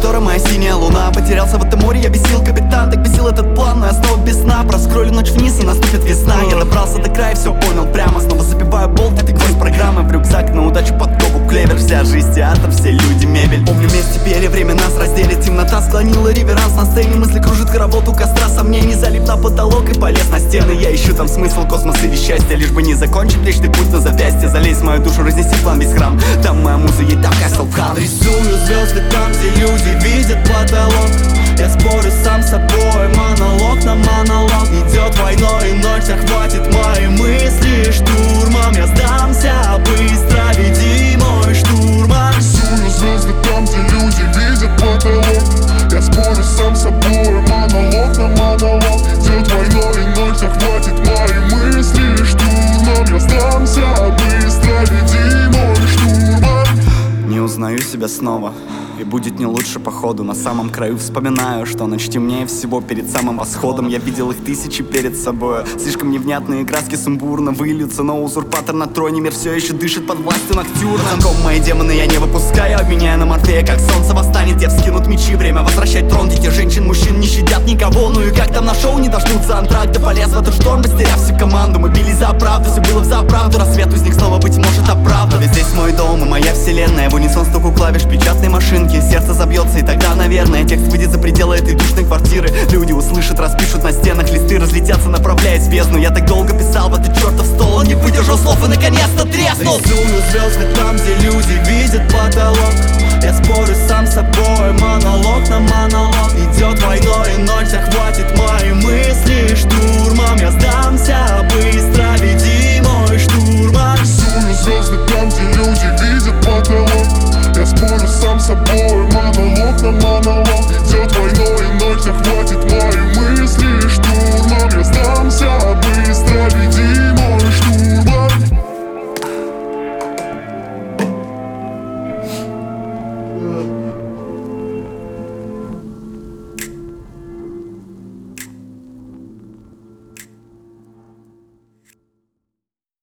которой моя синяя луна. Потерялся в этом море, я бесил капитан. Так бесил этот план, но я снова без сна. Проскроллю ночь вниз и наступит весна. Я добрался до края, все понял прямо. Снова забиваю болт, это гвоздь программы. В рюкзак на удачу, подкопу, клевер. Вся жизнь театр, все люди мебель. Помню вместе пели, время нас разделит. Темнота склонила реверанс на сцене. Мысли кружит хоровод у костра сомнений. Залип на потолок и полез на стены. Я ищу там смысл, космос или счастье. Лишь бы не закончить личный путь на запястье. Залезь в мою душу, разнеси план весь храм. Там моя муза, ей так касл в хам. Рисую звезды там, где люди видят потолок. Я спорю сам с собой, монолог на монолог. Идет войной и ночь захватит мои мысли штурмом. Я сдамся быстро, веди мой штурман. Рисую звезды там, где люди видят потолок. Я спорю сам с собой, монолог на монолог. Идет войной и ночь захватит мои мысли штурмом. Я сдамся быстро, веди мой штурман. Не узнаю себя снова, и будет не лучше по ходу. На самом краю вспоминаю, что ночь темнее всего перед самым восходом. Я видел их тысячи перед собой. Слишком невнятные краски сумбурно выльются, но узурпатор на троне мир все еще дышит под властью Ноктюрна. Замком мои демоны я не выпускаю, обменяя на Морфея, как солнце восстанет. Где вскинут мечи, время возвращать трон. Дети женщин, мужчин не щадят никого. Ну и как там на шоу не дождутся антракта. Полез в этот шторм, потеряв всю команду. Мы бились за правду, все было взаправду. Рассвет из них снова быть может оправдан. Ведь здесь мой дом и моя вселенная. В унисон стуку клавиш печатной машинки. Сердце забьется, и тогда, наверное, текст выйдет за пределы этой душной квартиры. Люди услышат, распишут на стенах, листы разлетятся, направляясь в бездну. Я так долго писал в этот чертов стол, он не выдержал слов и наконец-то треснул. Рисую звезды там, где люди видят потолок. Я спорю сам с собой, монолог